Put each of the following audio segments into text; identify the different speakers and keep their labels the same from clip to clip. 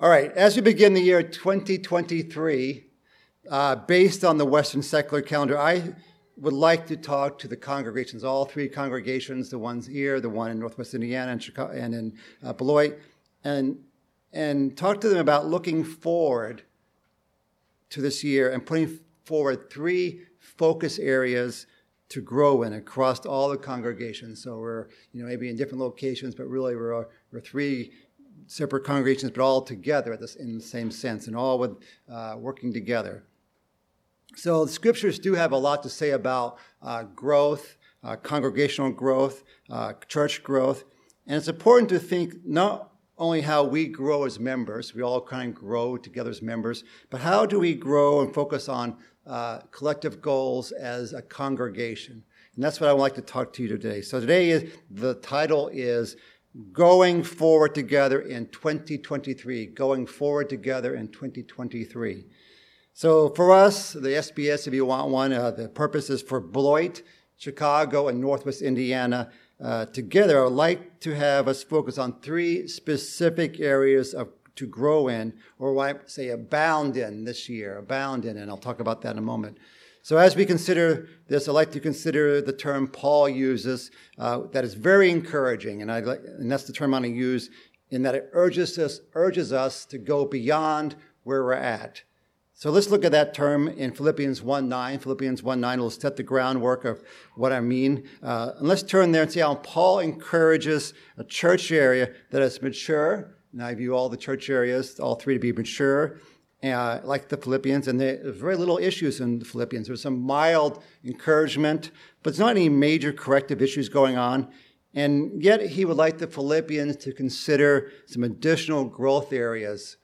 Speaker 1: All right, as we begin the year 2023, based on the Western secular calendar, I would like to talk to the congregations, all three congregations, the ones here, the one in Northwest Indiana and Chicago, and in Beloit, and talk to them about looking forward to this year and putting forward three focus areas to grow in across all the congregations. So we're, maybe in different locations, but really we're three separate congregations, but all together in the same sense, and all with working together. So the scriptures do have a lot to say about growth, congregational growth, church growth, and it's important to think not only how we grow as members, we all kind of grow together as members, but how do we grow and focus on collective goals as a congregation? And that's what I would like to talk to you today. So the title is Going Forward Together in 2023. Going Forward Together in 2023. So for us, the SBS, if you want one, the purpose is for Beloit, Chicago, and Northwest Indiana. Together, I would like to have us focus on three specific areas to grow in, or what I say abound in this year, and I'll talk about that in a moment. So as we consider this, I'd like to consider the term Paul uses that is very encouraging, and that's the term I'm going to use, in that it urges us to go beyond where we're at. So let's look at that term in Philippians 1:9. Philippians 1:9 will set the groundwork of what I mean. And let's turn there and see how Paul encourages a church area that is mature. And I view all the church areas, all three, to be mature, like the Philippians. And there's very little issues in the Philippians. There's some mild encouragement, but there's not any major corrective issues going on. And yet he would like the Philippians to consider some additional growth areas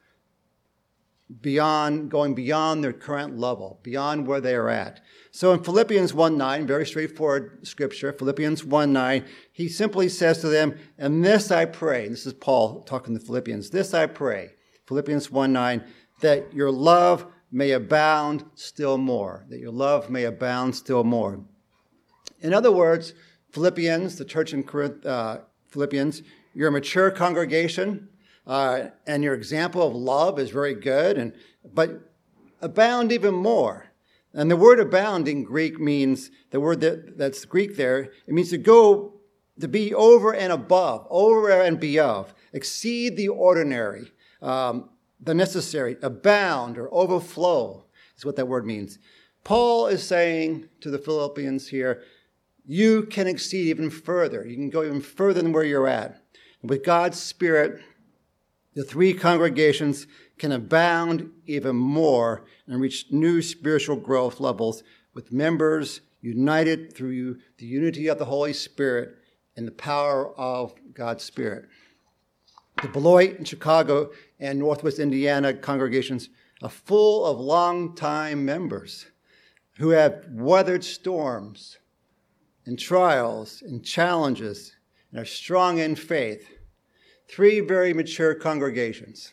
Speaker 1: going beyond their current level, beyond where they are at. So in Philippians 1:9, very straightforward scripture, Philippians 1:9, he simply says to them, "And this I pray," and this is Paul talking to the Philippians, "This I pray," Philippians 1:9, "that your love may abound still more," that your love may abound still more. In other words, Philippians, the church in Corinth, Philippians, you're a mature congregation, and your example of love is very good, but abound even more. And the word abound in Greek means, the word that's Greek there, it means to be over and above, over and beyond, exceed the ordinary, the necessary, abound or overflow is what that word means. Paul is saying to the Philippians here, you can exceed even further. You can go even further than where you're at. And with God's Spirit, the three congregations can abound even more and reach new spiritual growth levels with members united through the unity of the Holy Spirit and the power of God's Spirit. The Beloit and Chicago and Northwest Indiana congregations are full of long-time members who have weathered storms and trials and challenges and are strong in faith. Three very mature congregations.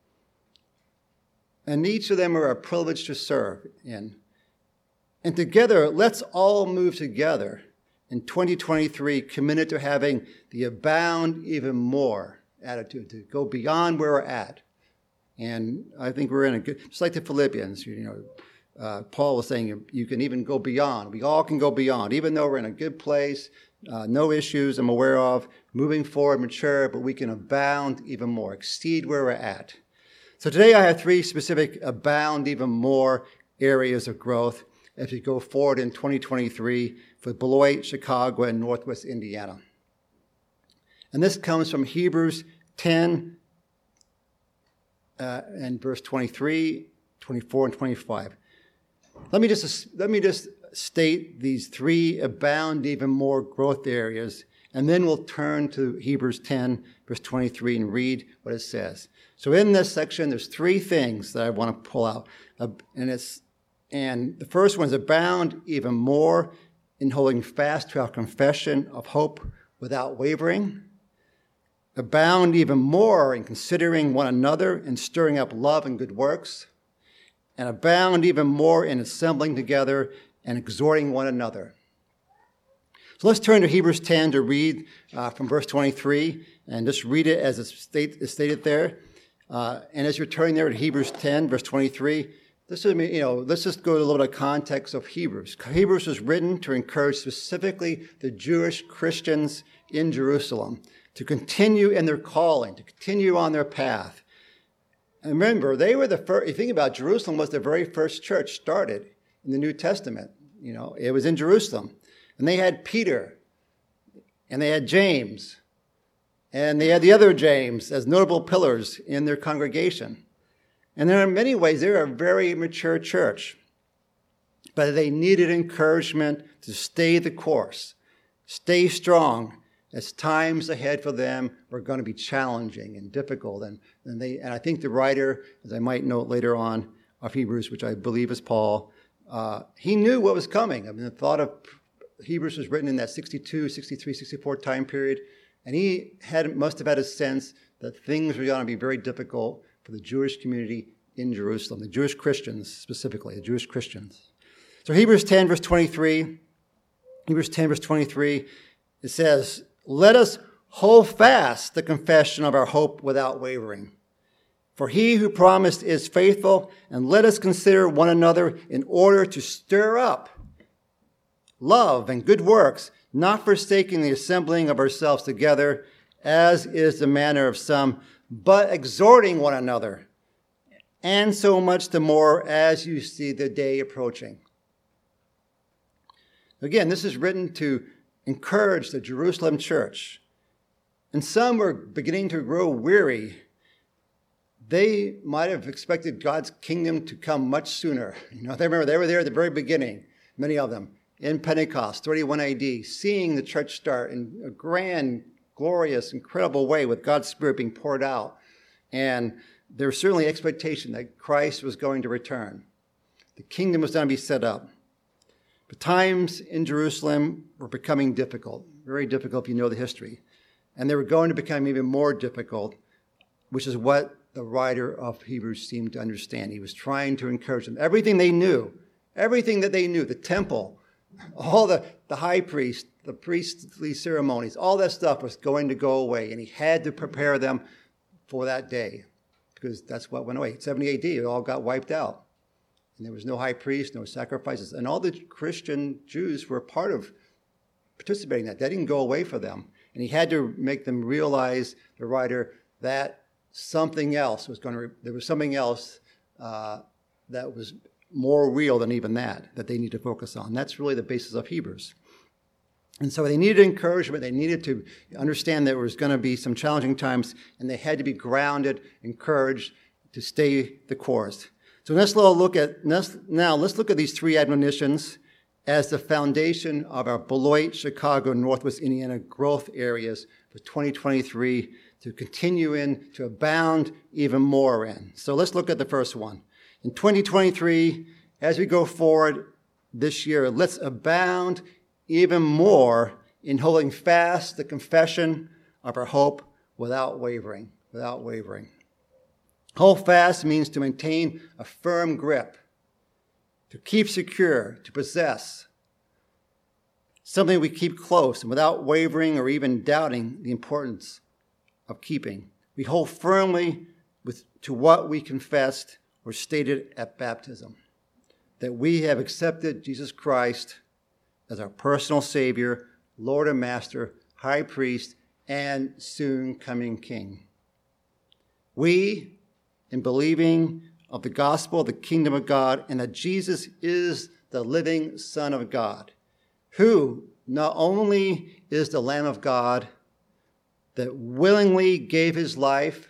Speaker 1: And each of them are a privilege to serve in. And together, let's all move together in 2023, committed to having the abound even more attitude, to go beyond where we're at. And I think we're in a good, just like the Philippians, Paul was saying you can even go beyond. We all can go beyond, even though we're in a good place, no issues I'm aware of, moving forward, mature, but we can abound even more, exceed where we're at. So today I have three specific abound even more areas of growth as we go forward in 2023 for Beloit, Chicago, and Northwest Indiana. And this comes from Hebrews 10 and verse 23, 24, and 25. Let me just state these three abound even more growth areas, and then we'll turn to Hebrews 10, verse 23, and read what it says. So in this section, there's three things that I want to pull out, and the first one is abound even more in holding fast to our confession of hope without wavering. Abound even more in considering one another and stirring up love and good works. And abound even more in assembling together and exhorting one another. So let's turn to Hebrews 10 to read from verse 23, and just read it as it's stated there. And as you're turning there to Hebrews 10, verse 23, let's just go to a little bit of context of Hebrews. Hebrews was written to encourage specifically the Jewish Christians in Jerusalem to continue in their calling, to continue on their path. And remember, they were the first. You think about it, Jerusalem was the very first church started in the New Testament. It was in Jerusalem. And they had Peter, and they had James, and they had the other James as notable pillars in their congregation. And there, in many ways, they're a very mature church. But they needed encouragement to stay the course, stay strong, as times ahead for them were going to be challenging and difficult. And I think the writer, as I might note later on, of Hebrews, which I believe is Paul, he knew what was coming. I mean, the thought of Hebrews was written in that 62, 63, 64 time period, and he must have had a sense that things were going to be very difficult for the Jewish community in Jerusalem, the Jewish Christians specifically, the Jewish Christians. So Hebrews 10, verse 23, it says, "Let us hold fast the confession of our hope without wavering. For he who promised is faithful, and let us consider one another in order to stir up love and good works, not forsaking the assembling of ourselves together, as is the manner of some, but exhorting one another, and so much the more as you see the day approaching." Again, this is written to encourage the Jerusalem church. And some were beginning to grow weary. They might have expected God's kingdom to come much sooner. They were there at the very beginning, many of them, in Pentecost, 31 AD, seeing the church start in a grand, glorious, incredible way with God's Spirit being poured out. And there was certainly expectation that Christ was going to return. The kingdom was going to be set up. But times in Jerusalem were becoming difficult, very difficult if you know the history. And they were going to become even more difficult, which is what the writer of Hebrews seemed to understand. He was trying to encourage them. Everything that they knew, the temple, all the high priest, the priestly ceremonies, all that stuff was going to go away. And he had to prepare them for that day, because that's what went away. 70 AD, it all got wiped out. And there was no high priest, no sacrifices. And all the Christian Jews were part of participating in that. That didn't go away for them. And he had to make them realize, the writer, that something else was there was something else that was more real than even that they need to focus on. That's really the basis of Hebrews. And so they needed encouragement. They needed to understand there was going to be some challenging times, and they had to be grounded, encouraged to stay the course. So let's look at these three admonitions as the foundation of our Beloit, Chicago, Northwest Indiana growth areas for 2023 to continue in, to abound even more in. So let's look at the first one. In 2023, as we go forward this year, let's abound even more in holding fast the confession of our hope without wavering. Hold fast means to maintain a firm grip, to keep secure, to possess. Something we keep close and without wavering or even doubting the importance of keeping. We hold firmly to what we confessed or stated at baptism, that we have accepted Jesus Christ as our personal Savior, Lord and Master, High Priest, and soon coming King. We, in believing of the gospel of the kingdom of God, and that Jesus is the living Son of God, who not only is the Lamb of God that willingly gave his life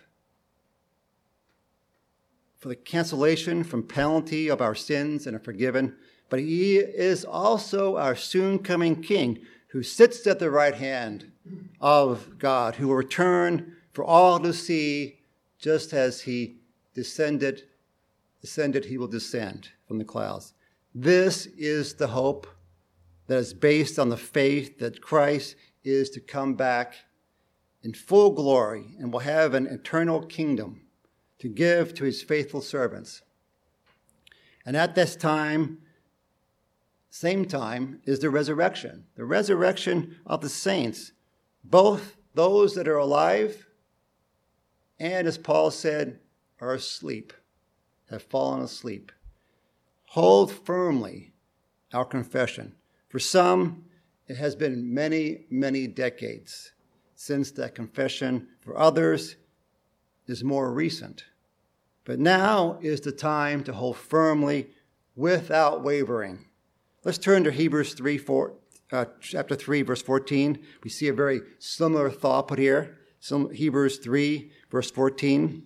Speaker 1: for the cancellation from penalty of our sins and are forgiven, but he is also our soon coming King, who sits at the right hand of God, who will return for all to see, just as he descended, he will descend from the clouds. This is the hope that is based on the faith that Christ is to come back in full glory and will have an eternal kingdom to give to his faithful servants. And at this time, same time, is the resurrection of the saints, both those that are alive and, as Paul said, are asleep, have fallen asleep. Hold firmly our confession. For some, it has been many, many decades since that confession. For others, is more recent. But now is the time to hold firmly without wavering. Let's turn to Hebrews chapter 3, verse 14. We see a very similar thought put here. Hebrews 3, verse 14.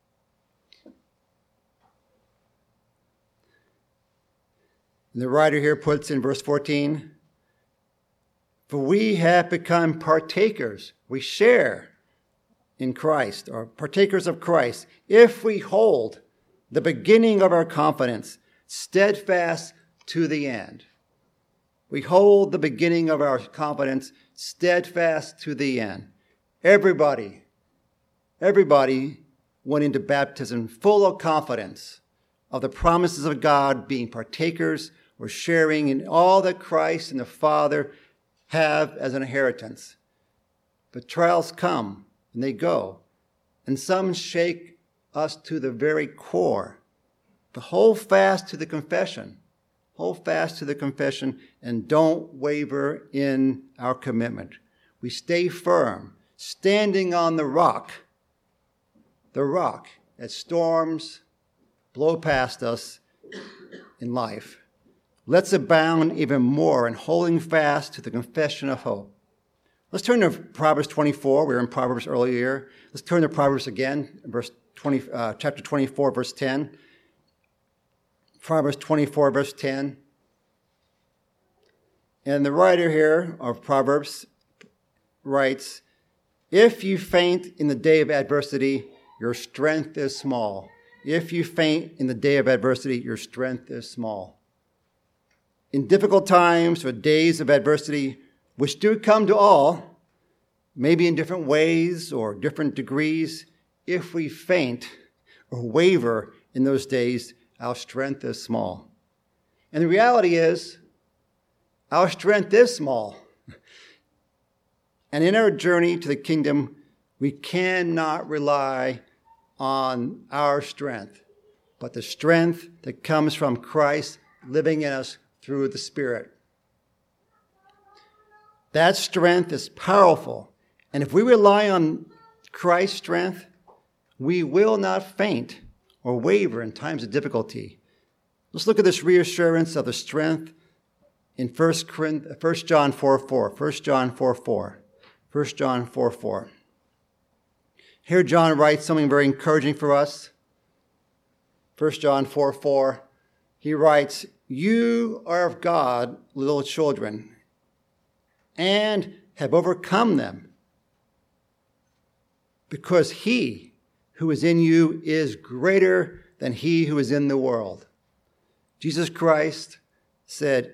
Speaker 1: And the writer here puts in verse 14, for we have become partakers. We share in Christ, or partakers of Christ, if we hold the beginning of our confidence steadfast to the end. We hold the beginning of our confidence steadfast to the end. Everybody went into baptism full of confidence of the promises of God, being partakers or sharing in all that Christ and the Father have as an inheritance. But trials come and they go, and some shake us to the very core. But hold fast to the confession. Hold fast to the confession and don't waver in our commitment. We stay firm, standing on the rock as storms blow past us in life. Let's abound even more in holding fast to the confession of hope. Let's turn to Proverbs 24. We were in Proverbs earlier. Let's turn to Proverbs again, chapter 24, verse 10. Proverbs 24, verse 10. And the writer here of Proverbs writes, if you faint in the day of adversity, your strength is small. If you faint in the day of adversity, your strength is small. In difficult times or days of adversity, which do come to all, maybe in different ways or different degrees, if we faint or waver in those days, our strength is small. And the reality is, our strength is small. And in our journey to the kingdom, we cannot rely on our strength, but the strength that comes from Christ living in us through the Spirit. That strength is powerful. And if we rely on Christ's strength, we will not faint or waver in times of difficulty. Let's look at this reassurance of the strength in 1 John 4:4. 1 John 4:4. 1 John 4:4. Here John writes something very encouraging for us. 1 John 4:4. He writes, you are of God, little children, and have overcome them, because he who is in you is greater than he who is in the world. Jesus Christ said,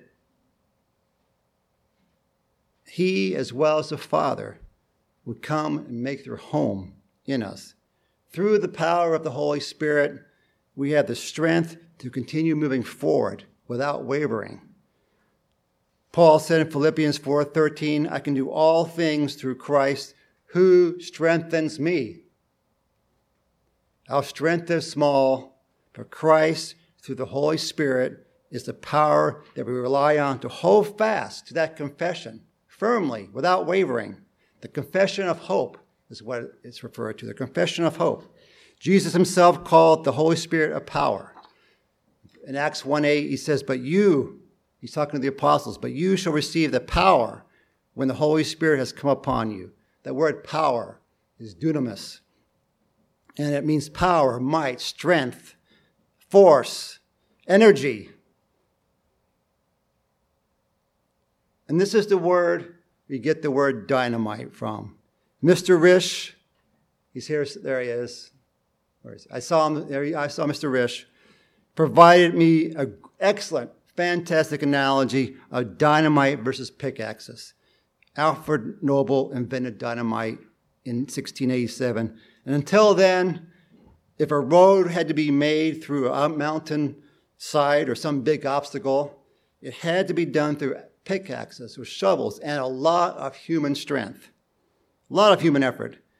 Speaker 1: he, as well as the Father, would come and make their home in us. Through the power of the Holy Spirit, we have the strength to continue moving forward without wavering. Paul said in Philippians 4:13, I can do all things through Christ who strengthens me. Our strength is small, but Christ, through the Holy Spirit, is the power that we rely on to hold fast to that confession firmly, without wavering. The confession of hope is what it's referred to, the confession of hope. Jesus himself called the Holy Spirit a power. In Acts 1:8, he says, but you, he's talking to the apostles, but you shall receive the power when the Holy Spirit has come upon you. That word power is dunamis. And it means power, might, strength, force, energy. And this is the word we get the word dynamite from. Mr. Risch, he's here, there he is. I saw him, I saw Mr. Risch, provided me an excellent, fantastic analogy of dynamite versus pickaxes. Alfred Nobel invented dynamite in 1687. And until then, if a road had to be made through a mountain side or some big obstacle, it had to be done through pickaxes or shovels and a lot of human strength, a lot of human effort.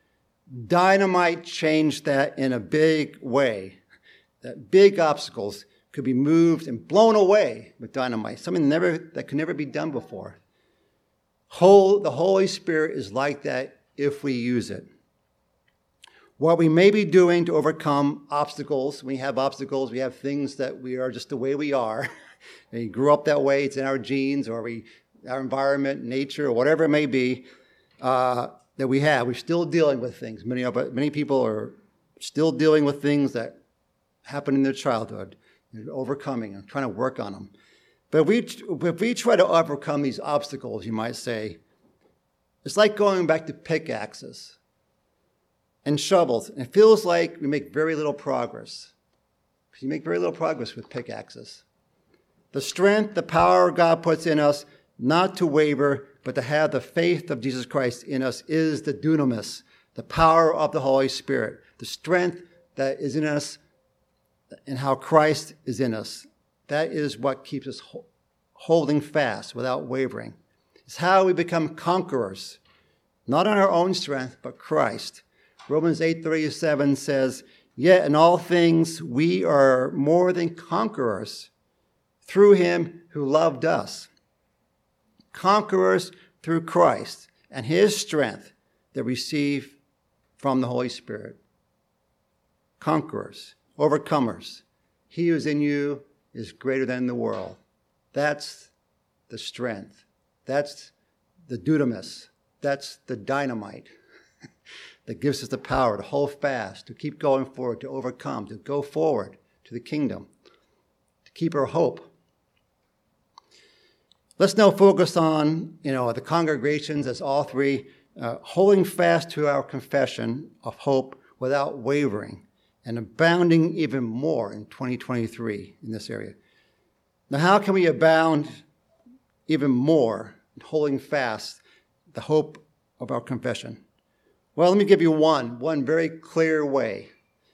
Speaker 1: Dynamite changed that in a big way. That big obstacles could be moved and blown away with dynamite, something that could never be done before. The Holy Spirit is like that if we use it. What we may be doing to overcome obstacles, we have things that we are just the way we are. We grew up that way, it's in our genes, or our environment, nature, or whatever it may be, that we have. We're still dealing with things. Many people are still dealing with things that happened in their childhood. They're overcoming and trying to work on them. But if we try to overcome these obstacles, you might say, it's like going back to pickaxes and shovels. And it feels like we make very little progress. You make very little progress with pickaxes. The strength, the power God puts in us, not to waver, but to have the faith of Jesus Christ in us, is the dunamis, the power of the Holy Spirit, the strength that is in us and how Christ is in us. That is what keeps us holding fast without wavering. It's how we become conquerors, not on our own strength, but Christ. Romans 8:37 says, "Yet in all things we are more than conquerors through him who loved us." Conquerors through Christ and his strength that receive from the Holy Spirit. Conquerors, overcomers. He who is in you is greater than the world. That's the strength. That's the dunamis. That's the dynamite that gives us the power to hold fast, to keep going forward, to overcome, to go forward to the kingdom, to keep our hope. Let's now focus on, the congregations as all three, holding fast to our confession of hope without wavering and abounding even more in 2023 in this area. Now, how can we abound even more in holding fast the hope of our confession? Well, let me give you one very clear way.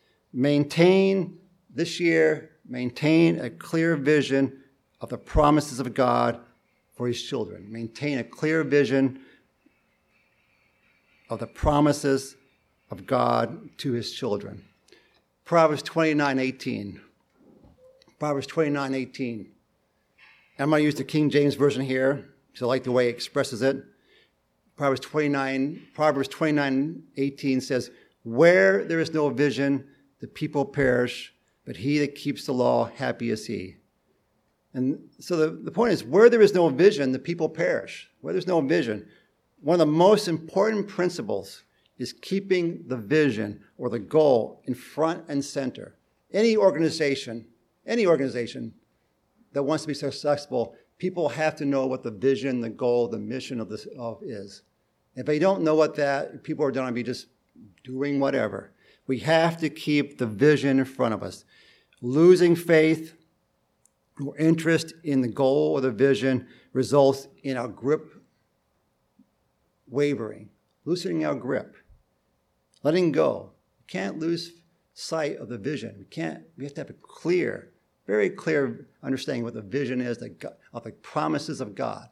Speaker 1: This year, maintain a clear vision of the promises of God for his children. Maintain a clear vision of the promises of God to his children. Proverbs 29:18. Proverbs 29:18. I'm going to use the King James Version here, because I like the way it expresses it. Proverbs 29:18 says, "Where there is no vision, the people perish, but he that keeps the law, happy is he." And so the point is, where there is no vision, the people perish. Where there's no vision. One of the most important principles is keeping the vision or the goal in front and center. Any organization that wants to be successful, people have to know what the vision, the goal, the mission of is. If they don't know what that, people are going to be just doing whatever. We have to keep the vision in front of us. Losing faith or interest in the goal or the vision results in our grip wavering, loosening our grip, letting go. We can't lose sight of the vision. We have to have a very clear understanding what the vision is of the promises of God.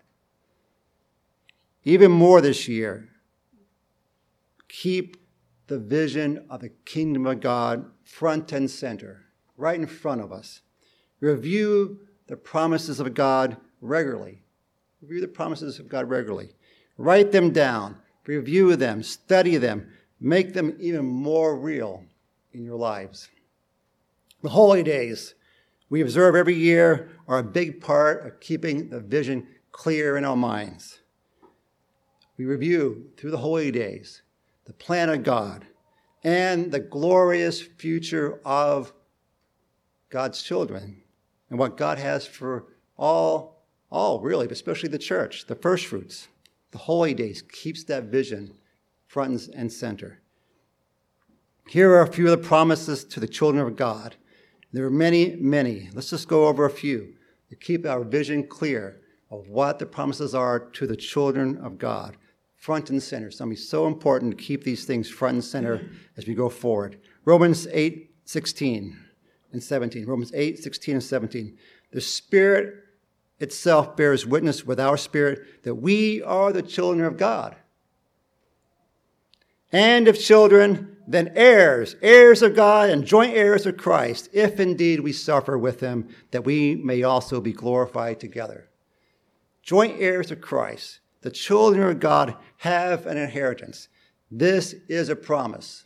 Speaker 1: Even more this year, keep the vision of the kingdom of God front and center, right in front of us. Review the promises of God regularly. Review the promises of God regularly. Write them down. Review them. Study them. Make them even more real in your lives. The holy days we observe every year are a big part of keeping the vision clear in our minds. We review through the holy days the plan of God and the glorious future of God's children and what God has for all really, but especially the church, the first fruits. The holy days keeps that vision front and center. Here are a few of the promises to the children of God. There are many, many. Let's just go over a few to keep our vision clear of what the promises are to the children of God. Front and center. It's going to be so important to keep these things front and center as we go forward. Romans 8:16 and 17. Romans 8:16 and 17. The Spirit itself bears witness with our spirit that we are the children of God. And if children, then heirs, heirs of God and joint heirs of Christ, if indeed we suffer with him, that we may also be glorified together. Joint heirs of Christ, the children of God have an inheritance. This is a promise.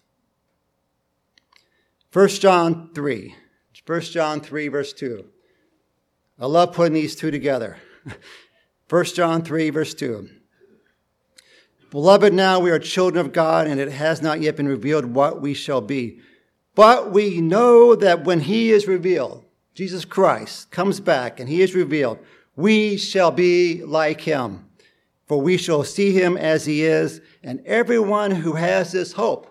Speaker 1: 1 John 3, verse 2. I love putting these two together. 1 John 3, verse 2. Beloved, now we are children of God, and it has not yet been revealed what we shall be. But we know that when he is revealed, Jesus Christ comes back and he is revealed, we shall be like him. For we shall see him as he is, and everyone who has this hope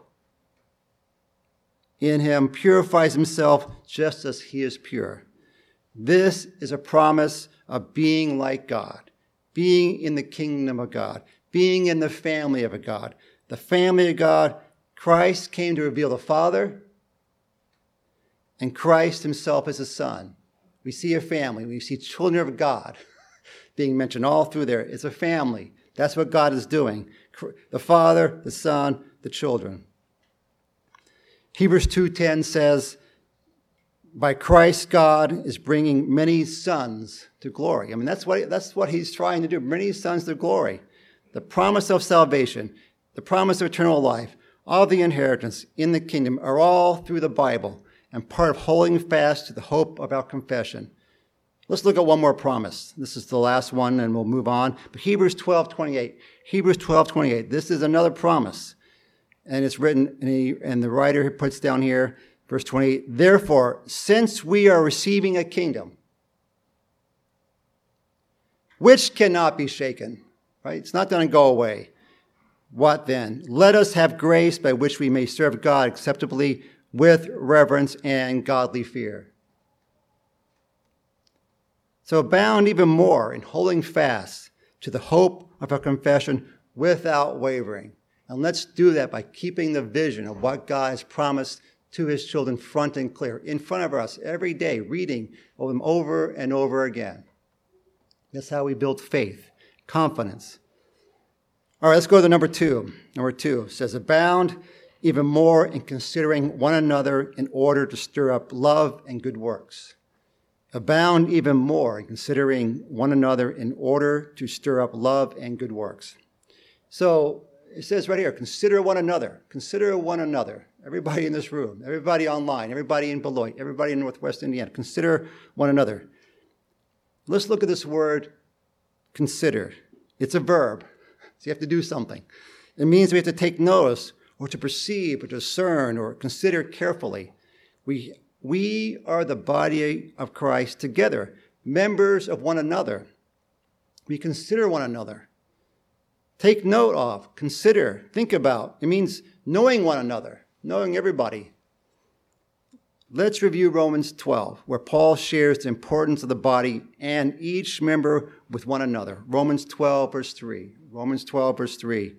Speaker 1: in him purifies himself just as he is pure. This is a promise of being like God, being in the kingdom of God, being in the family of God. The family of God, Christ came to reveal the Father, and Christ himself is the Son. We see a family. We see children of God being mentioned all through there. It's a family. That's what God is doing. The Father, the Son, the children. Hebrews 2:10 says, by Christ, God is bringing many sons to glory. I mean, that's what he's trying to do, many sons to glory. The promise of salvation, the promise of eternal life, all the inheritance in the kingdom are all through the Bible and part of holding fast to the hope of our confession. Let's look at one more promise. This is the last one, and we'll move on. But Hebrews 12:28. Hebrews 12:28. This is another promise. And it's written, and the writer puts down here, verse 28, therefore, since we are receiving a kingdom which cannot be shaken, right? It's not going to go away. What then? Let us have grace by which we may serve God acceptably with reverence and godly fear. So abound even more in holding fast to the hope of our confession without wavering. And let's do that by keeping the vision of what God has promised to his children front and clear, in front of us every day, reading them over and over again. That's how we build faith, confidence. All right, let's go to number two. Number two says, abound even more in considering one another in order to stir up love and good works. Abound even more in considering one another in order to stir up love and good works. So it says right here, consider one another. Consider one another. Everybody in this room, everybody online, everybody in Beloit, everybody in Northwest Indiana, consider one another. Let's look at this word, consider. It's a verb, so you have to do something. It means we have to take notice or to perceive or discern or consider carefully. We are the body of Christ together, members of one another. We consider one another. Take note of, consider, think about. It means knowing one another, knowing everybody. Let's review Romans 12, where Paul shares the importance of the body and each member with one another. Romans 12, verse 3. Romans 12, verse 3.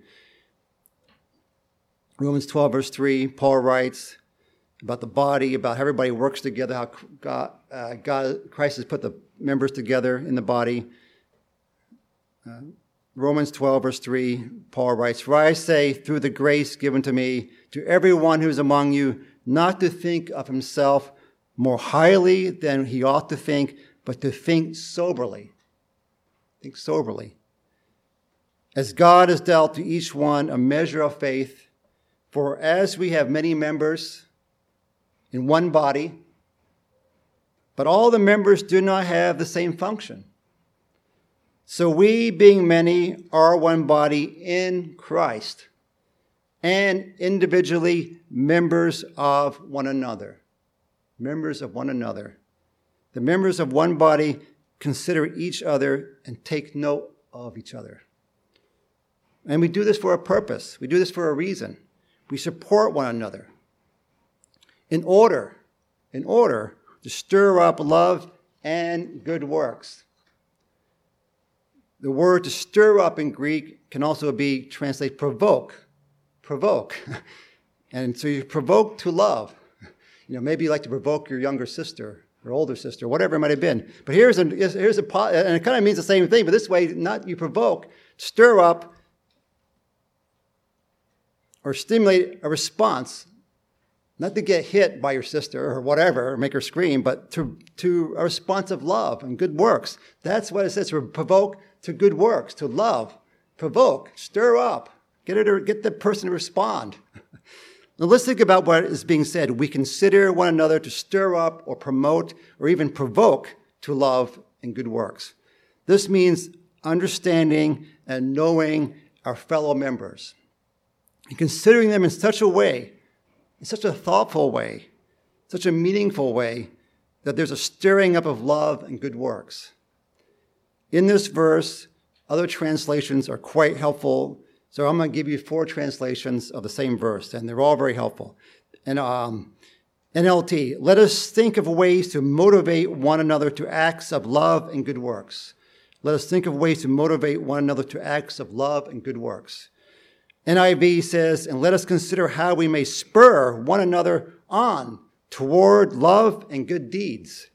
Speaker 1: Romans 12, verse 3, Paul writes about the body, about how everybody works together, how Christ has put the members together in the body. Romans 12, verse 3, Paul writes, for I say, through the grace given to me, to everyone who is among you, not to think of himself more highly than he ought to think, but to think soberly. Think soberly. As God has dealt to each one a measure of faith, for as we have many members in one body, but all the members do not have the same function. So we, being many, are one body in Christ, and individually members of one another. Members of one another. The members of one body consider each other and take note of each other. And we do this for a purpose. We do this for a reason. We support one another in order to stir up love and good works. The word to stir up in Greek can also be translated provoke. And so you provoke to love. Maybe you like to provoke your younger sister or older sister, whatever it might have been. But here's a and it kind of means the same thing, but this way, not you provoke, stir up or stimulate a response, not to get hit by your sister or whatever, or make her scream, but to a response of love and good works. That's what it says, to provoke to good works, to love, provoke, stir up, get the person to respond. Now let's think about what is being said. We consider one another to stir up or promote or even provoke to love and good works. This means understanding and knowing our fellow members and considering them in such a way, in such a thoughtful way, such a meaningful way, that there's a stirring up of love and good works. In this verse, other translations are quite helpful. So I'm going to give you 4 translations of the same verse, and they're all very helpful. And NLT, let us think of ways to motivate one another to acts of love and good works. Let us think of ways to motivate one another to acts of love and good works. NIV says, and let us consider how we may spur one another on toward love and good deeds.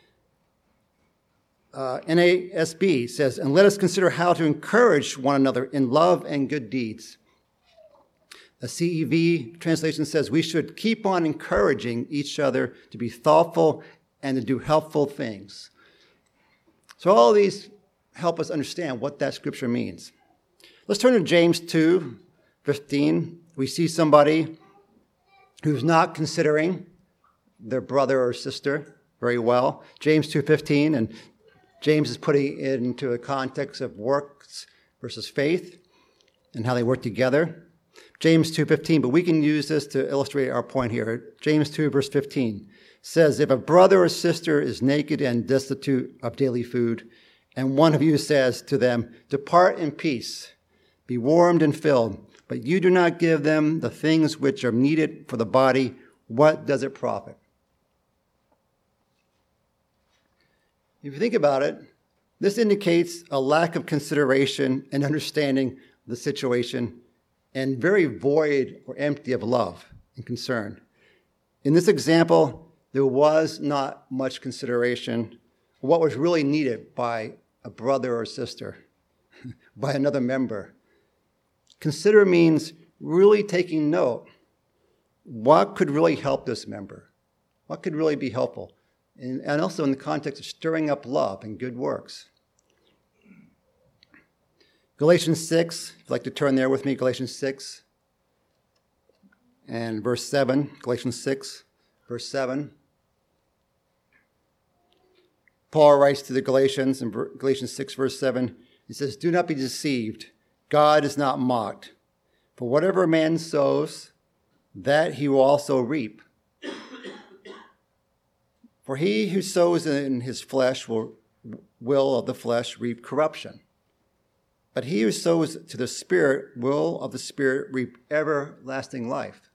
Speaker 1: NASB says, and let us consider how to encourage one another in love and good deeds. The CEV translation says we should keep on encouraging each other to be thoughtful and to do helpful things. So all of these help us understand what that scripture means. Let's turn to James 2:15. We see somebody who's not considering their brother or sister very well. James 2:15, and James is putting it into a context of works versus faith and how they work together. James 2:15, but we can use this to illustrate our point here. James 2, verse 15 says, if a brother or sister is naked and destitute of daily food, and one of you says to them, depart in peace, be warmed and filled, but you do not give them the things which are needed for the body, what does it profit? If you think about it, this indicates a lack of consideration and understanding of the situation and very void or empty of love and concern. In this example, there was not much consideration of what was really needed by a brother or sister, by another member. Consider means really taking note. What could really help this member? What could really be helpful? And also in the context of stirring up love and good works. Galatians 6, if you'd like to turn there with me, Galatians 6 and verse 7. Galatians 6, verse 7. Paul writes to the Galatians in Galatians 6, verse 7. He says, do not be deceived. God is not mocked. For whatever a man sows, that he will also reap. For he who sows in his flesh will of the flesh reap corruption. But he who sows to the Spirit will of the Spirit reap everlasting life.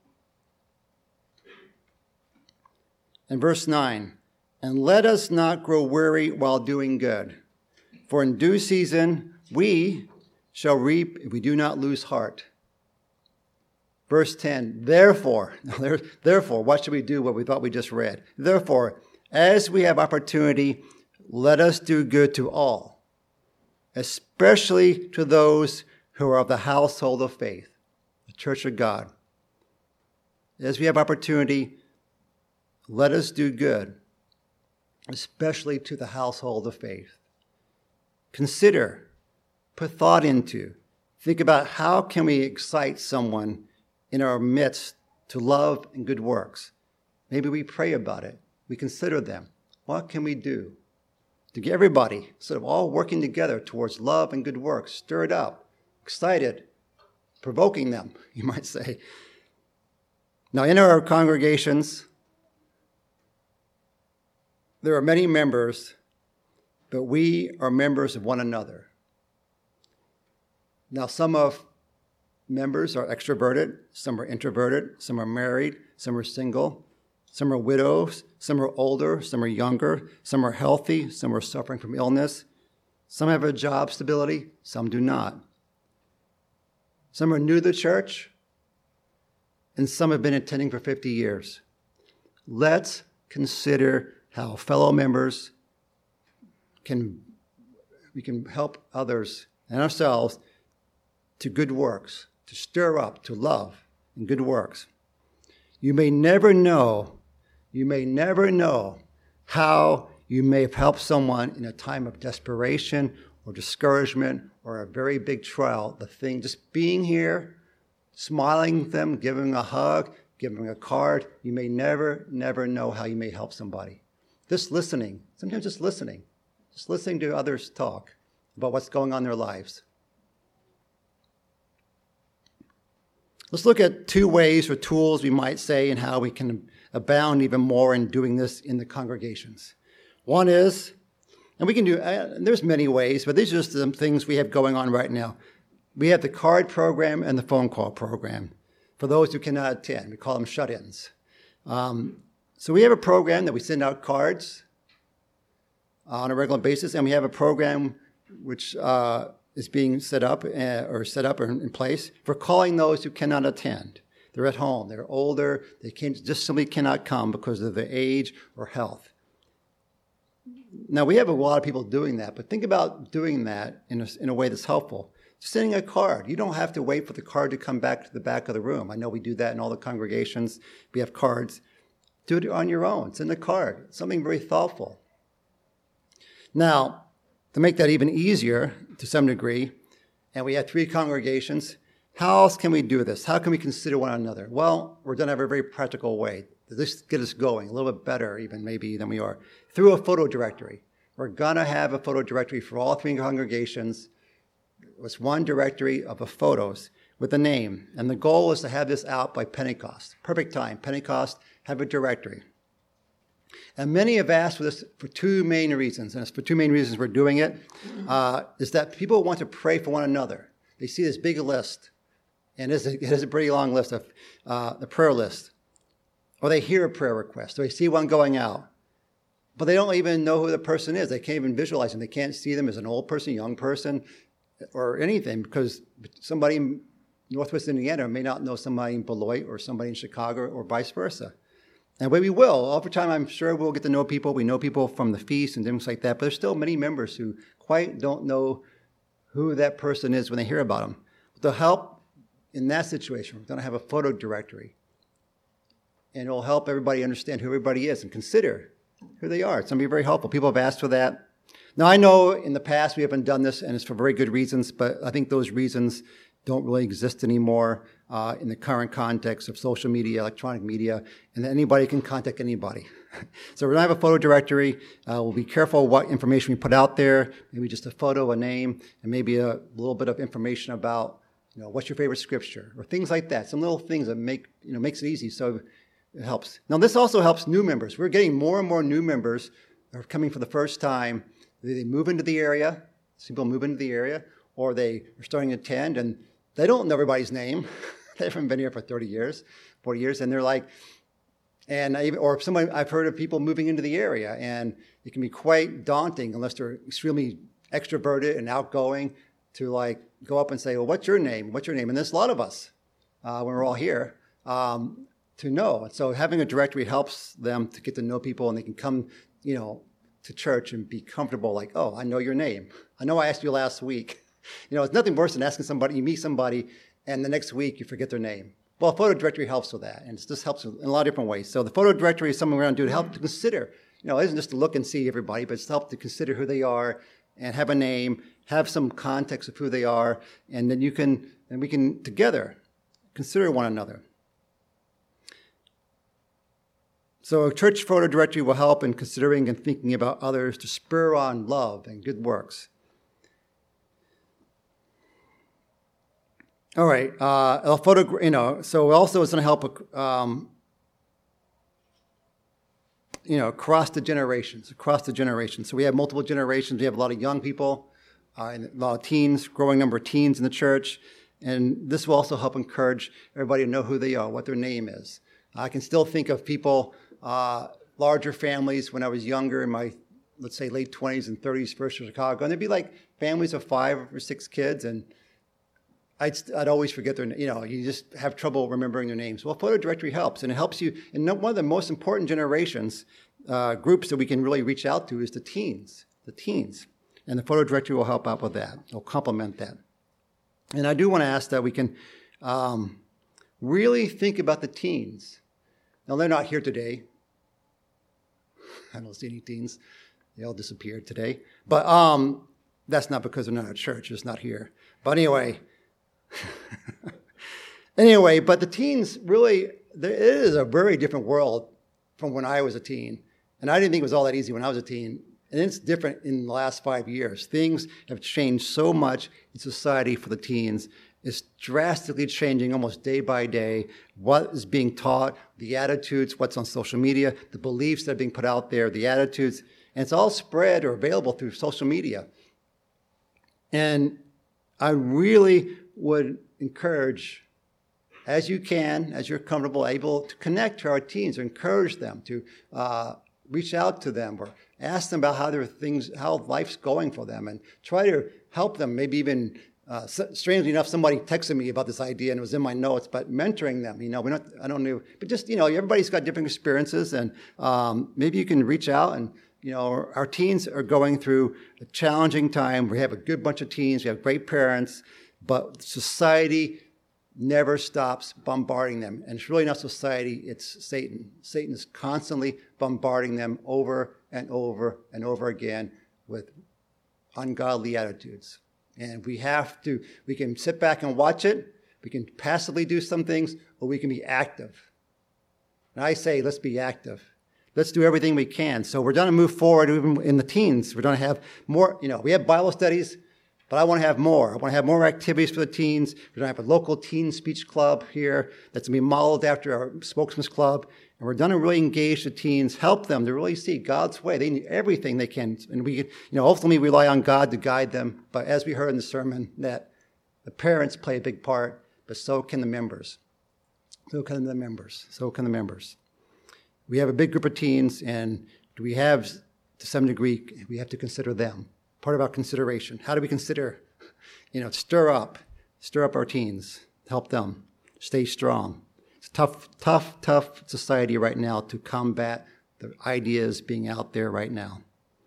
Speaker 1: And verse 9, and let us not grow weary while doing good. For in due season we shall reap if we do not lose heart. Verse 10, therefore, what should we do what we thought we just read? Therefore, as we have opportunity, let us do good to all, especially to those who are of the household of faith, the church of God. As we have opportunity, let us do good, especially to the household of faith. Consider, put thought into, think about how can we excite someone in our midst to love and good works. Maybe we pray about it. We consider them. What can we do to get everybody sort of all working together towards love and good works, stirred up, excited, provoking them, you might say. Now, in our congregations, there are many members, but we are members of one another. Now, some of members are extroverted, some are introverted, some are married, some are single, some are widows, some are older, some are younger, some are healthy, some are suffering from illness. Some have a job stability, some do not. Some are new to the church, and some have been attending for 50 years. Let's consider how fellow members we can help others and ourselves to good works, to stir up, to love and good works. You may never know how you may have helped someone in a time of desperation or discouragement or a very big trial. The thing, just being here, smiling at them, giving a hug, giving a card, you may never know how you may help somebody. Just listening, sometimes just listening to others talk about what's going on in their lives. Let's look at 2 ways or tools, we might say, and how we can abound even more in doing this in the congregations. One is, and we can do, there's many ways, but these are just some things we have going on right now. We have the card program and the phone call program for those who cannot attend. We call them shut-ins. So we have a program that we send out cards on a regular basis, and we have a program which is being set up or in place for calling those who cannot attend. They're at home, they're older, they just simply cannot come because of their age or health. Now, we have a lot of people doing that, but think about doing that in a way that's helpful. Sending a card. You don't have to wait for the card to come back to the back of the room. I know we do that in all the congregations. We have cards. Do it on your own. Send a card. Something very thoughtful. Now, to make that even easier to some degree, and we have 3 congregations, how else can we do this? How can we consider one another? Well, we're going to have a very practical way to just get us going a little bit better even maybe than we are. Through a photo directory. We're going to have a photo directory for all 3 congregations. It's one directory of the photos with a name. And the goal is to have this out by Pentecost. Perfect time. Pentecost, have a directory. And many have asked for this for 2 main reasons. And it's for 2 main reasons we're doing it. Is that people want to pray for one another. They see this big list. And it is a pretty long list of the prayer list. Or they hear a prayer request. Or they see one going out. But they don't even know who the person is. They can't even visualize them. They can't see them as an old person, young person, or anything, because somebody in Northwest Indiana may not know somebody in Beloit or somebody in Chicago or vice versa. And we will. Over time, I'm sure we'll get to know people. We know people from the feast and things like that, but there's still many members who quite don't know who that person is when they hear about them. To help in that situation, we're going to have a photo directory. And it'll help everybody understand who everybody is and consider who they are. It's going to be very helpful. People have asked for that. Now, I know in the past we haven't done this, and it's for very good reasons, but I think those reasons don't really exist anymore in the current context of social media, electronic media, and that anybody can contact anybody. So we're going to have a photo directory. We'll be careful what information we put out there, maybe just a photo, a name, and maybe a little bit of information about, what's your favorite scripture, or things like that. Some little things that makes it easy, so it helps. Now, this also helps new members. We're getting more and more new members that are coming for the first time. They move into the area, people move into the area, or they are starting to attend, and they don't know everybody's name. They haven't been here for 30 years, 40 years, and they're like, I've heard of people moving into the area, and it can be quite daunting unless they're extremely extroverted and outgoing to go up and say, well, what's your name? What's your name? And there's a lot of us when we're all here to know. And so having a directory helps them to get to know people, and they can come, to church and be comfortable, like, oh, I know your name. I know I asked you last week. It's nothing worse than asking somebody, you meet somebody, and the next week you forget their name. Well, a photo directory helps with that, and this helps in a lot of different ways. So the photo directory is something we're going to do to help to consider. It isn't just to look and see everybody, but it's to help to consider who they are and have a name, have some context of who they are, and then we can together consider one another. So a church photo directory will help in considering and thinking about others to spur on love and good works. All right, a photo, so also it's going to help, across the generations. So we have multiple generations. We have a lot of young people, and a lot of teens, growing number of teens in the church, and this will also help encourage everybody to know who they are, what their name is. I can still think of people, larger families when I was younger in my, let's say, late 20s and 30s, first to Chicago, and there'd be like families of 5 or 6 kids, and I'd always forget their name. You just have trouble remembering their names. Well, photo directory helps, and it helps you. And one of the most important generations, groups that we can really reach out to is the teens. And the photo directory will help out with that. It'll complement that. And I do want to ask that we can really think about the teens. Now, they're not here today. I don't see any teens. They all disappeared today. But that's not because they're not at church. It's not here. But anyway. But the teens really, it is a very different world from when I was a teen. And I didn't think it was all that easy when I was a teen. And it's different in the last 5 years. Things have changed so much in society for the teens. It's drastically changing almost day by day. What is being taught, the attitudes, what's on social media, the beliefs that are being put out there, the attitudes. And it's all spread or available through social media. And I really would encourage, as you can, as you're comfortable, able to connect to our teens, or encourage them to reach out to them or ask them about how life's going for them, and try to help them. Maybe even, strangely enough, somebody texted me about this idea and it was in my notes, but mentoring them, I don't know, but just, everybody's got different experiences, and maybe you can reach out. And, our teens are going through a challenging time. We have a good bunch of teens. We have great parents, but society never stops bombarding them. And it's really not society, it's Satan. Satan is constantly bombarding them over and over and over again with ungodly attitudes. And we can sit back and watch it, we can passively do some things, or we can be active. And I say, let's be active. Let's do everything we can. So we're going to move forward even in the teens. We're going to have more, we have Bible studies, but I want to have more. I want to have more activities for the teens. We're going to have a local teen speech club here that's going to be modeled after our Spokesman's Club. And we're going to really engage the teens, help them to really see God's way. They need everything they can. And we can, ultimately rely on God to guide them. But as we heard in the sermon, that the parents play a big part, but so can the members. So can the members. We have a big group of teens, and we have, to some degree, we have to consider them. Part of our consideration. How do we consider, stir up our teens, help them stay strong. It's a tough society right now to combat the ideas being out there right now.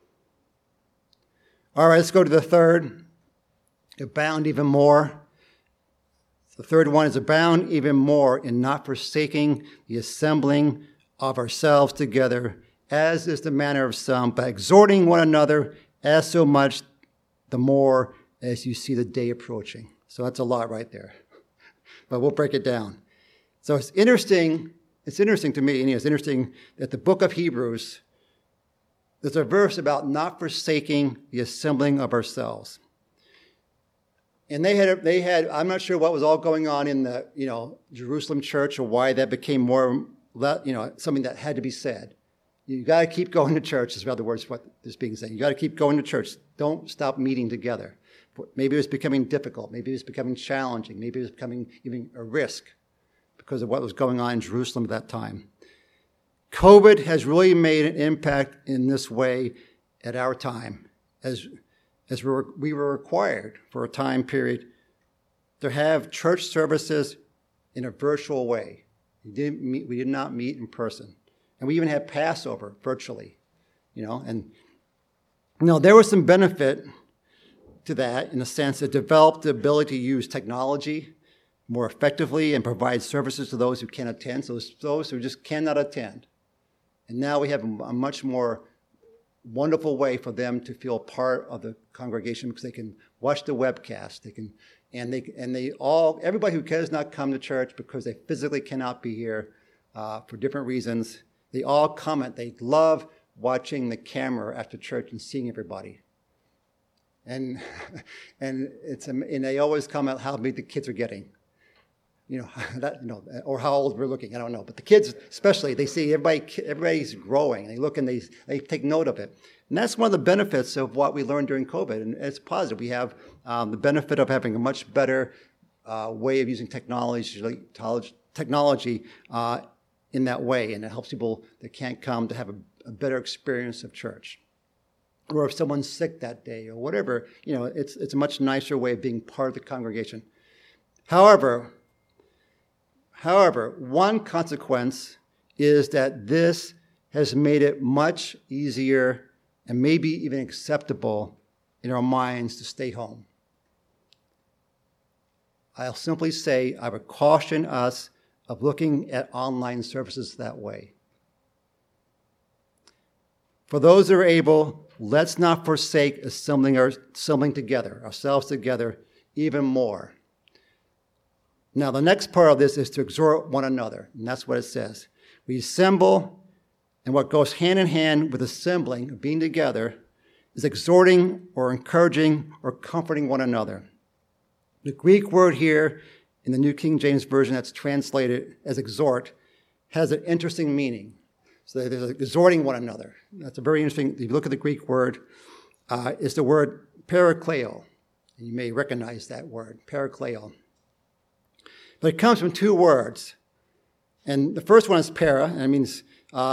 Speaker 1: All right, let's go to the third. Abound even more. The third one is abound even more in not forsaking the assembling of ourselves together, as is the manner of some, but exhorting one another as so much the more as you see the day approaching. So that's a lot right there. But we'll break it down. So it's interesting to me, it's interesting that the book of Hebrews, there's a verse about not forsaking the assembling of ourselves. And they had, I'm not sure what was all going on in the, Jerusalem church, or why that became more, something that had to be said. You got to keep going to church, is rather words what is being said. You got to keep going to church. Don't stop meeting together. Maybe it was becoming difficult. Maybe it was becoming challenging. Maybe it was becoming even a risk because of what was going on in Jerusalem at that time. COVID has really made an impact in this way at our time, as we were required for a time period to have church services in a virtual way. We did not meet in person. And we even had Passover virtually, and there was some benefit to that in the sense that developed the ability to use technology more effectively and provide services to those who can't attend, so those who just cannot attend. And now we have a much more wonderful way for them to feel part of the congregation because they can watch the webcast. Everybody who does not come to church because they physically cannot be here for different reasons, they all comment. They love watching the camera after church and seeing everybody. And they always comment how big the kids are getting. Or how old we're looking, I don't know. But the kids, especially, they see everybody's growing. They look and they take note of it. And that's one of the benefits of what we learned during COVID. And it's positive. We have the benefit of having a much better way of using technology in that way. And it helps people that can't come to have a better experience of church. Or if someone's sick that day or whatever, it's a much nicer way of being part of the congregation. However, one consequence is that this has made it much easier and maybe even acceptable in our minds to stay home. I'll simply say I would caution us of looking at online services that way. For those that are able, let's not forsake assembling together, ourselves together, even more. Now, the next part of this is to exhort one another, and that's what it says. We assemble, and what goes hand in hand with assembling, being together, is exhorting or encouraging or comforting one another. The Greek word here in the New King James Version that's translated as exhort has an interesting meaning. So there's exhorting one another. That's a very interesting, if you look at the Greek word, it's the word parakleo. And you may recognize that word, parakleo. But it comes from two words. And the first one is para, and it means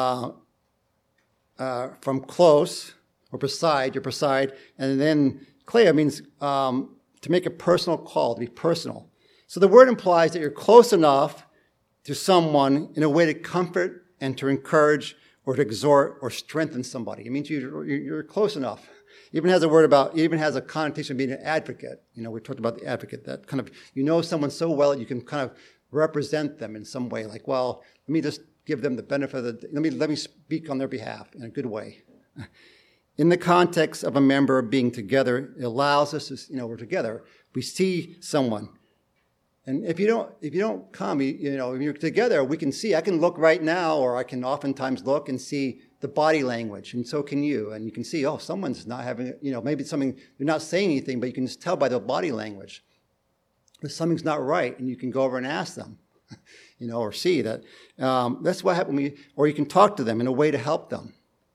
Speaker 1: from close or beside, you're beside. And then kleo means to make a personal call, to be personal. So the word implies that you're close enough to someone in a way to comfort and to encourage or to exhort or strengthen somebody. It means you're close enough. Even has a connotation of being an advocate. You know, we talked about the advocate, that kind of, you know someone so well that you can kind of represent them in some way. Like, well, let me just give them the benefit of let me speak on their behalf in a good way. In the context of a member being together, it allows us to, we're together. We see someone. And if you don't come, if you're together, we can see. I can look right now, or I can oftentimes look and see the body language, and so can you. And you can see, someone's not having, maybe it's something, they're not saying anything, but you can just tell by the body language that something's not right, and you can go over and ask them, or see that. That's what happened. Or you can talk to them in a way to help them.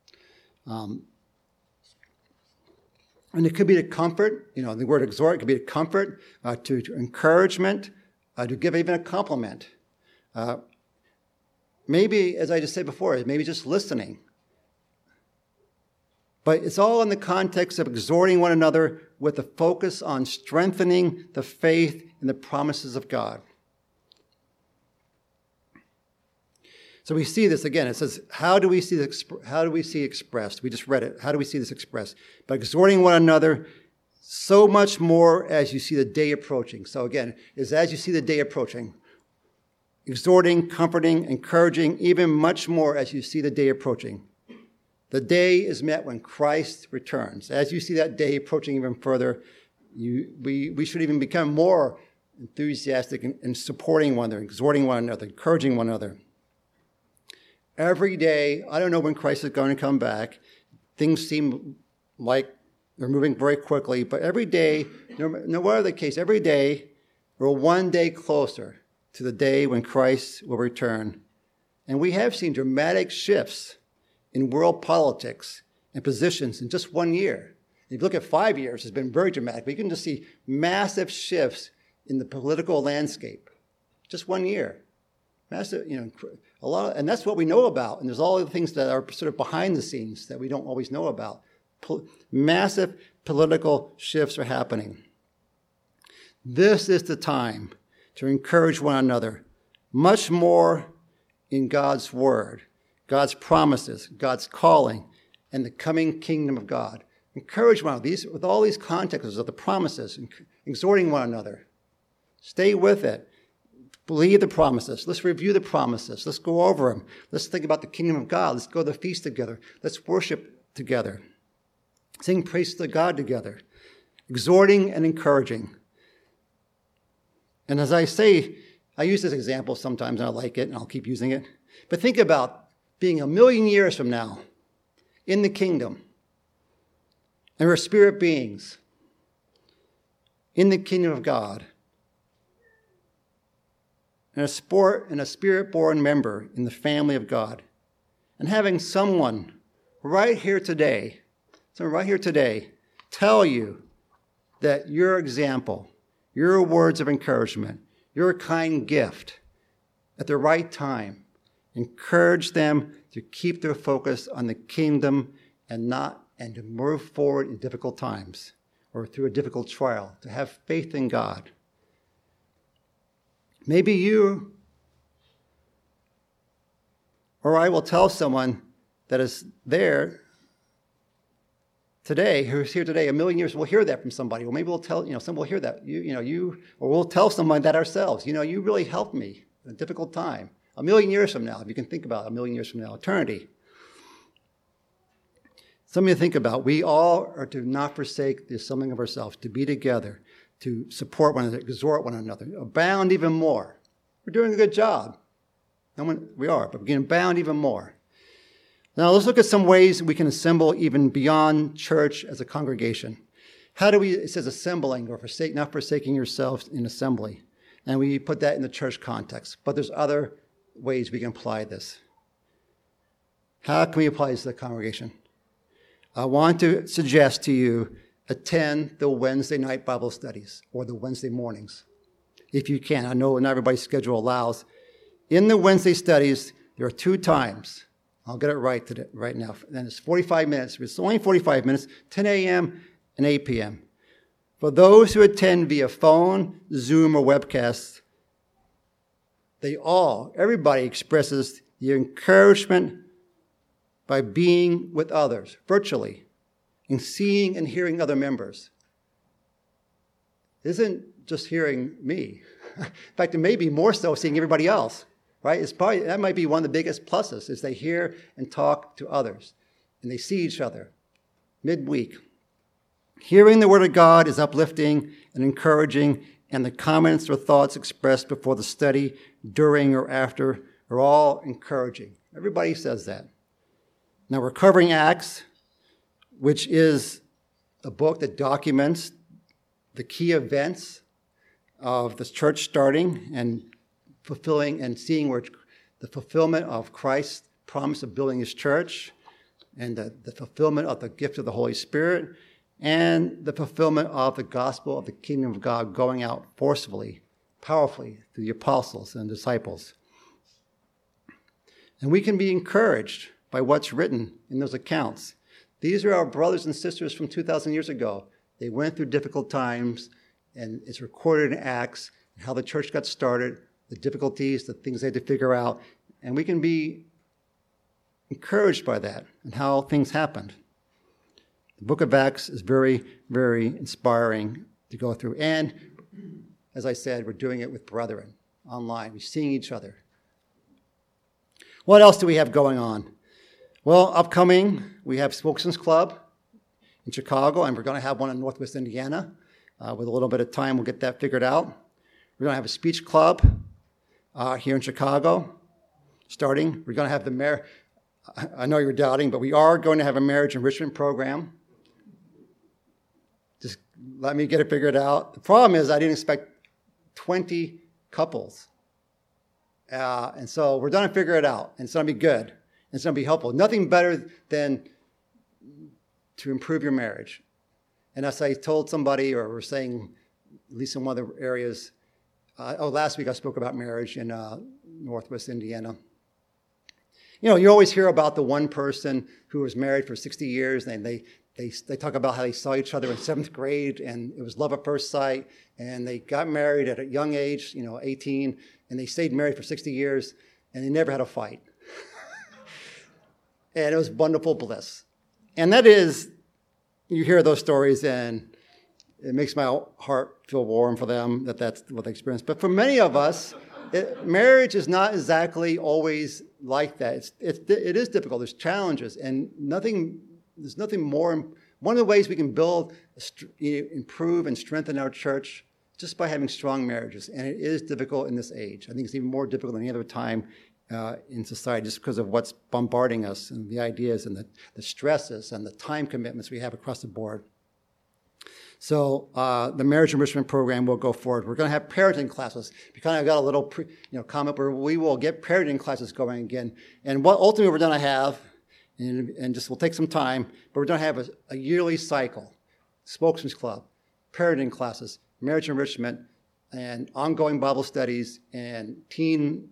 Speaker 1: And it could be to comfort, the word exhort, it could be to comfort, to encouragement, to give even a compliment. Maybe, as I just said before, maybe just listening. But it's all in the context of exhorting one another with a focus on strengthening the faith and the promises of God. So we see this again. It says, how do we see expressed? We just read it. How do we see this expressed? By exhorting one another so much more as you see the day approaching. So again, is as you see the day approaching. Exhorting, comforting, encouraging, even much more as you see the day approaching. The day is met when Christ returns. As you see that day approaching even further, we should even become more enthusiastic in supporting one another, exhorting one another, encouraging one another. Every day, I don't know when Christ is going to come back. Things seem like they're moving very quickly, but every day, no matter the case, every day, we're one day closer to the day when Christ will return. And we have seen dramatic shifts in world politics and positions in just 1 year. If you look at 5 years, it's been very dramatic. But you can just see massive shifts in the political landscape. Just 1 year. Massive, a lot, and that's what we know about. And there's all the things that are sort of behind the scenes that we don't always know about. Massive political shifts are happening. This is the time to encourage one another, much more in God's word, God's promises, God's calling, and the coming kingdom of God. Encourage one another with all these contexts of the promises, exhorting one another. Stay with it. Believe the promises. Let's review the promises. Let's go over them. Let's think about the kingdom of God. Let's go to the feast together. Let's worship together. Sing praise to God together. Exhorting and encouraging. And as I say, I use this example sometimes, and I like it, and I'll keep using it. But think about being 1,000,000 years from now in the kingdom, and we're spirit beings in the kingdom of God, and a spirit-born member in the family of God, and having someone right here today, tell you that your example, your words of encouragement, your kind gift at the right time, encourage them to keep their focus on the kingdom and to move forward in difficult times or through a difficult trial, to have faith in God. Maybe you or I will tell someone that is there today, who's here today, 1,000,000 years, we'll hear that from somebody. Well, maybe we'll tell, someone will hear that. Or we'll tell someone that ourselves. You really helped me a difficult time. 1,000,000 years from now, if you can think about it, 1,000,000 years from now, eternity. Something to think about. We all are to not forsake the assembling of ourselves, to be together, to support one another, exhort one another, abound even more. We're doing a good job. We are, but we're getting abound even more. Now let's look at some ways we can assemble even beyond church as a congregation. How do we, it says assembling or not forsaking yourselves in assembly. And we put that in the church context. But there's other ways we can apply this. How can we apply this to the congregation? I want to suggest to you, attend the Wednesday night Bible studies or the Wednesday mornings. If you can. I know not everybody's schedule allows. In the Wednesday studies, there are 2 times. I'll get it right now. And it's 45 minutes. It's only 45 minutes, 10 a.m. and 8 p.m. For those who attend via phone, Zoom, or webcast, everybody expresses the encouragement by being with others virtually and seeing and hearing other members. It isn't just hearing me. In fact, it may be more so seeing everybody else, right? That might be one of the biggest pluses, is they hear and talk to others and they see each other midweek. Hearing the Word of God is uplifting and encouraging, and the comments or thoughts expressed before the study, during or after, are all encouraging. Everybody says that. Now, we're covering Acts, which is a book that documents the key events of the church starting and fulfilling and seeing where the fulfillment of Christ's promise of building his church and the fulfillment of the gift of the Holy Spirit and the fulfillment of the gospel of the kingdom of God going out forcefully, powerfully through the apostles and disciples. And we can be encouraged by what's written in those accounts. These are our brothers and sisters from 2,000 years ago. They went through difficult times, and it's recorded in Acts, how the church got started, the difficulties, the things they had to figure out, and we can be encouraged by that and how things happened. The book of Acts is very, very inspiring to go through. And, as I said, we're doing it with brethren online. We're seeing each other. What else do we have going on? Well, upcoming, we have Spokesman's Club in Chicago, and we're going to have one in Northwest Indiana. With a little bit of time, we'll get that figured out. We're going to have a speech club here in Chicago starting. We're going to have the mayor. I know you're doubting, but we are going to have a marriage enrichment program. Just let me get it figured out. The problem is I didn't expect 20 couples. And so we're going to figure it out, and it's going to be good. And it's going to be helpful. Nothing better than to improve your marriage. And as I told somebody, or we're saying, at least in one of the areas, last week I spoke about marriage in Northwest Indiana. You know, you always hear about the one person who was married for 60 years, and they talk about how they saw each other in 7th grade, and it was love at first sight, and they got married at a young age, 18, and they stayed married for 60 years, and they never had a fight. And it was wonderful bliss. And that is, you hear those stories, and it makes my heart feel warm for them that that's what they experienced. But for many of us, marriage is not exactly always like that. It is difficult. There's challenges, and there's nothing more. One of the ways we can build, improve, and strengthen our church just by having strong marriages. And it is difficult in this age. I think it's even more difficult than any other time in society, just because of what's bombarding us and the ideas and the stresses and the time commitments we have across the board. So the marriage enrichment program will go forward. We're going to have parenting classes. We kind of got a little comment where we will get parenting classes going again. And what ultimately we're going to have, and just will take some time, but we're going to have a yearly cycle: Spokesman's Club, parenting classes, marriage enrichment, and ongoing Bible studies, and teen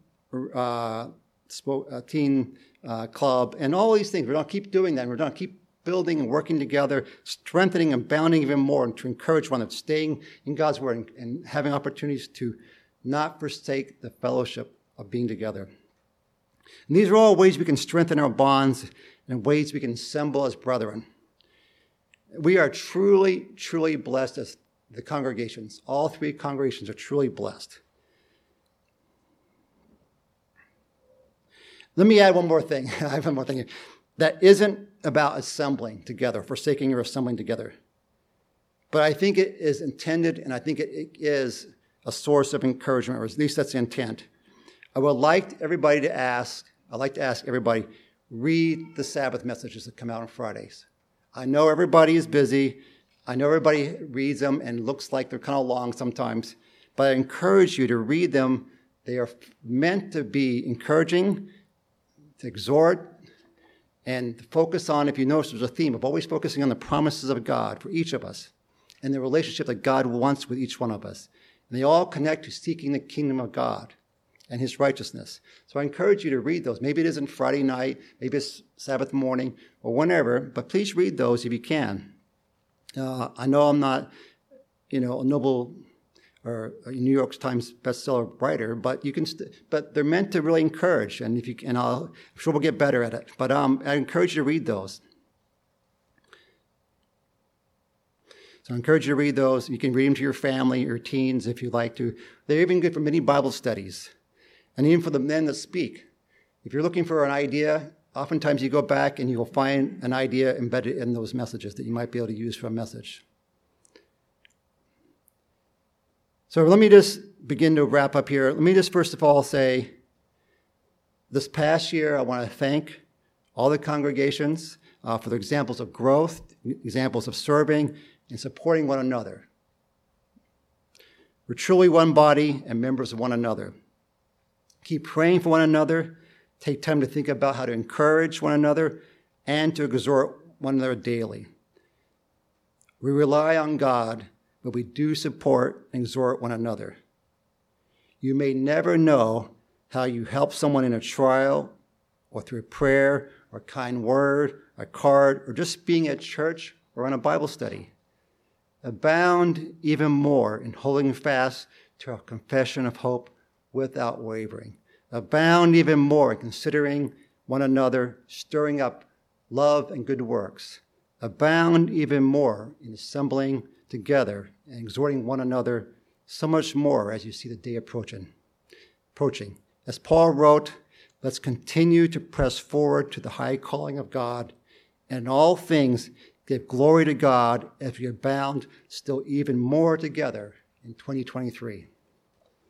Speaker 1: club, and all these things. We're going to keep doing that. We're going to keep building and working together, strengthening and bounding even more, and to encourage one that's staying in God's Word and having opportunities to not forsake the fellowship of being together. And these are all ways we can strengthen our bonds and ways we can assemble as brethren. We are truly, truly blessed as the congregations. All 3 congregations are truly blessed. Let me add one more thing. I have one more thing here. That isn't about assembling together, forsaking or assembling together. But I think it is intended, and I think it is a source of encouragement, or at least that's the intent. I would like everybody to ask, I'd like to ask everybody, read the Sabbath messages that come out on Fridays. I know everybody is busy. I know everybody reads them and looks like they're kind of long sometimes. But I encourage you to read them. They are meant to be encouraging, to exhort, and to focus on, if you notice, there's a theme of always focusing on the promises of God for each of us and the relationship that God wants with each one of us. And they all connect to seeking the kingdom of God and his righteousness. So I encourage you to read those. Maybe it isn't Friday night, maybe it's Sabbath morning, or whenever, but please read those if you can. I know I'm not, a Nobel or a New York Times bestseller writer, but but they're meant to really encourage, and I'm sure we'll get better at it. But I encourage you to read those. So I encourage you to read those. You can read them to your family or teens if you like to. They're even good for many Bible studies, and even for the men that speak. If you're looking for an idea, oftentimes you go back and you'll find an idea embedded in those messages that you might be able to use for a message. So let me just begin to wrap up here. Let me just first of all say, this past year I want to thank all the congregations for the examples of growth, examples of serving, and supporting one another. We're truly one body and members of one another. Keep praying for one another. Take time to think about how to encourage one another and to exhort one another daily. We rely on God, but we do support and exhort one another. You may never know how you help someone in a trial or through prayer or a kind word, a card, or just being at church or on a Bible study. Abound even more in holding fast to our confession of hope without wavering. Abound even more in considering one another, stirring up love and good works. Abound even more in assembling together and exhorting one another, so much more as you see the day approaching. As Paul wrote, let's continue to press forward to the high calling of God, and in all things give glory to God as we abound still even more together in 2023.